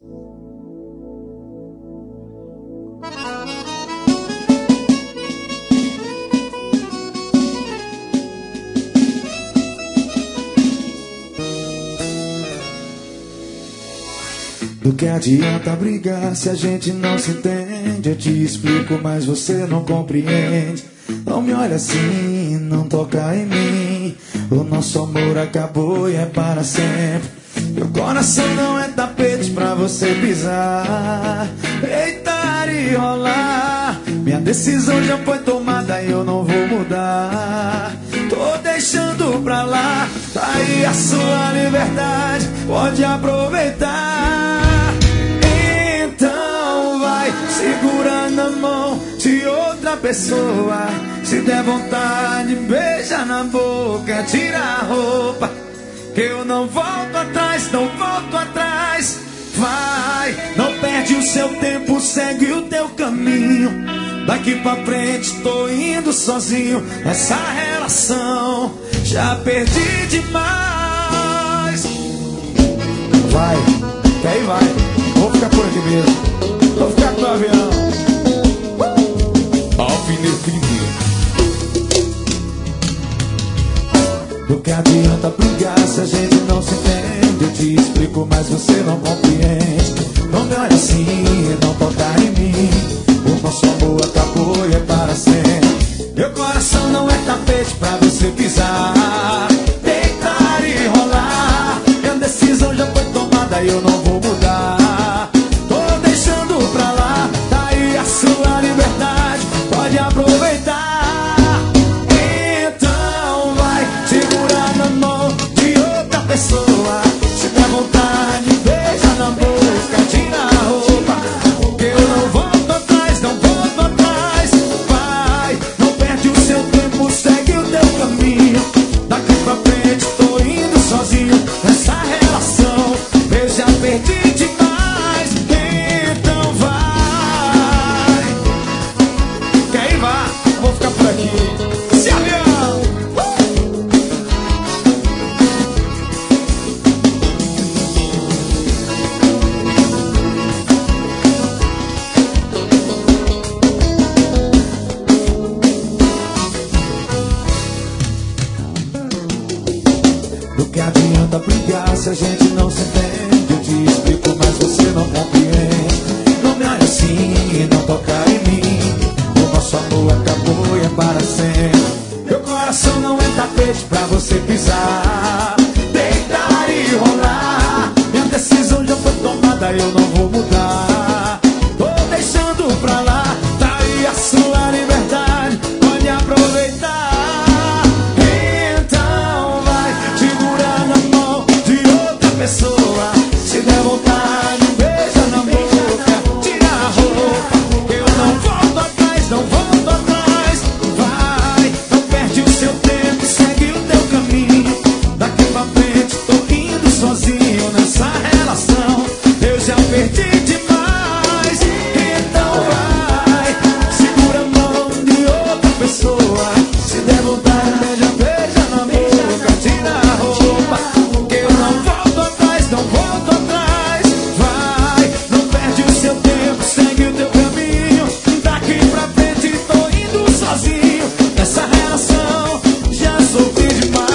Do que adianta brigar se a gente não se entende? Eu te explico, mas você não compreende. Não me olha assim, não toca em mim. O nosso amor acabou e é para sempre. Meu coração não é tapete pra você pisar, deitar e rolar. Minha decisão já foi tomada e eu não vou mudar. Tô deixando pra lá, tá aí a sua liberdade, pode aproveitar. Então vai, segura na mão de outra pessoa. Se der vontade, beija na boca, tira a roupa, que eu não volto atrás, não volto atrás. Vai, não perde o seu tempo, segue o teu caminho. Daqui pra frente tô indo sozinho. Essa relação já perdi demais. Vai, que aí vai. Vou ficar por aqui mesmo. Vou ficar com o avião. Alfinete. Do que adianta brigar se a gente não se entende? Eu te explico, mas você não compreende. Não me olha assim, não toca em mim. O nosso amor acabou e é para sempre. Meu coração não é tapete pra você pisar, deitar e rolar. Minha decisão já foi tomada e eu não vou mudar. Tô deixando pra lá, tá aí a sua liberdade, pode aproveitar. Então vai, segura na mão de outra pessoa. Se der vontade, beija na boca, tira a roupa, que eu não volto atrás, não volto atrás. Vai, não perde o seu tempo, segue o teu caminho. Daqui pra frente tô indo sozinho. Nessa relação eu já perdi demais. Então vai, quem vai? Vou ficar por aqui. Se avião! Do que adianta brigar se a gente não se entende? Eu te explico, mas você não compreende. Não me olha assim, não toca em mim. O nosso amor acabou e é para sempre. Meu coração não é tapete pra você pisar, deitar e rolar. Minha decisão já foi tomada, eu não vou mudar. Tô deixando pra lá, tá aí a sua liberdade, pode aproveitar. Então vai, segura na mão de outra pessoa. Se der vontade, beija na boca, tira a roupa, que eu não volto atrás, não volto atrás. Vai, não perde o seu tempo, segue o teu caminho. Daqui pra frente tô indo sozinho. Nessa relação eu já perdi demais. Então vai, segura a mão de outra pessoa. Se der vontade, beija na boca, tira a roupa, que eu não volto atrás, não volto atrás. Vai, não perde o seu tempo, segue o teu caminho. Daqui pra frente tô indo sozinho. Nessa relação já sofri demais.